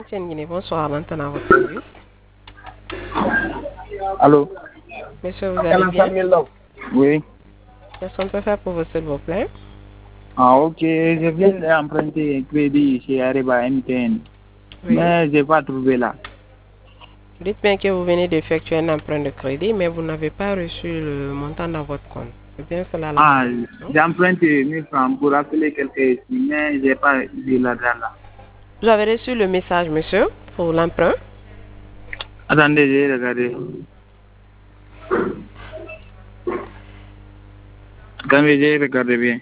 Tiens, Guinée, bonsoir, maintenant à votre service. Allô? Monsieur, vous allez bien? Oui. Qu'est-ce qu'on peut faire pour vous, s'il vous plaît? Ah, ok. Je viens d'emprunter un crédit chez Areba MTN. Oui. Mais je n'ai pas trouvé là. Dites bien que vous venez d'effectuer un emprunt de crédit, mais vous n'avez pas reçu le montant dans votre compte. C'est bien cela la Ah, situation? j'ai emprunté 1000 francs pour appeler quelqu'un ici, mais je n'ai pas vu l'argent là. Vous avez reçu le message, monsieur, pour l'emprunt? Attendez, j'ai regardé. Attendez, j'ai regardé bien.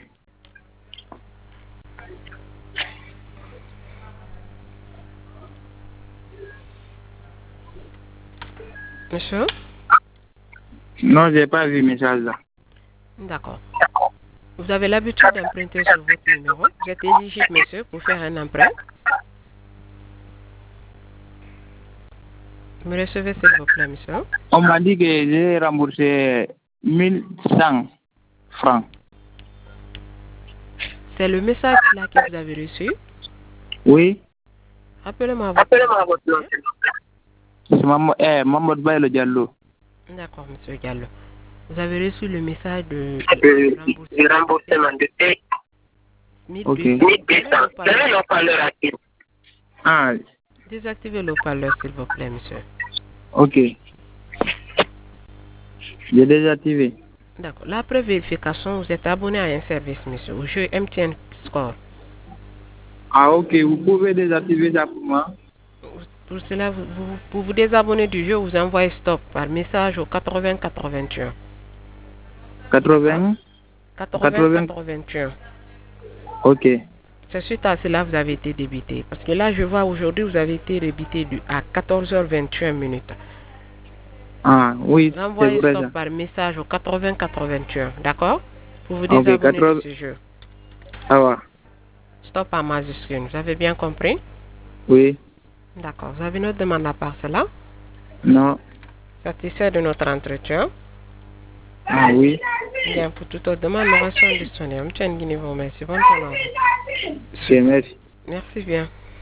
Monsieur? Non, je n'ai pas vu le message là. D'accord. Vous avez l'habitude d'emprunter sur votre numéro. Vous êtes éligible, monsieur, pour faire un emprunt. Vous me recevez, s'il vous plaît, monsieur? On m'a dit que j'ai remboursé 1100 francs. C'est le message là que vous avez reçu. Oui. Appelez-moi votre nom. C'est Mamadou Baye Diallo. D'accord, monsieur Gallo. Vous avez reçu le message de Remboursement de 1200. Quel haut-parleur actif? Ah, Désactivez le haut-parleur, s'il vous plaît, monsieur. ok. J'ai désactivé. D'accord. La vérification, vous êtes abonné à un service, monsieur, au jeu MTN Score. Ah, ok. Vous pouvez désactiver ça pour moi? Pour cela, pour vous désabonner du jeu, vous envoyez stop par message au 80 81. 80? 80 81. Ok. C'est suite à cela que vous avez été débité. Parce que là, je vois aujourd'hui, vous avez été débité à 14h21 minutes. Ah, oui, Vous c'est envoyez vrai stop ça. par message au 80 81. D'accord? Pour vous Ok, désabonner de 80. ce jeu. Ça va. Stop à majuscule. Vous avez bien compris? Oui. D'accord. Vous avez une autre demande à part cela? Non. Satisfait de notre entretien? Ah, oui. Bien, pour toute autre demande, nous restons disponibles. Monsieur Nguini vous remercie. Bonne journée à vous. Ok, merci. Merci bien.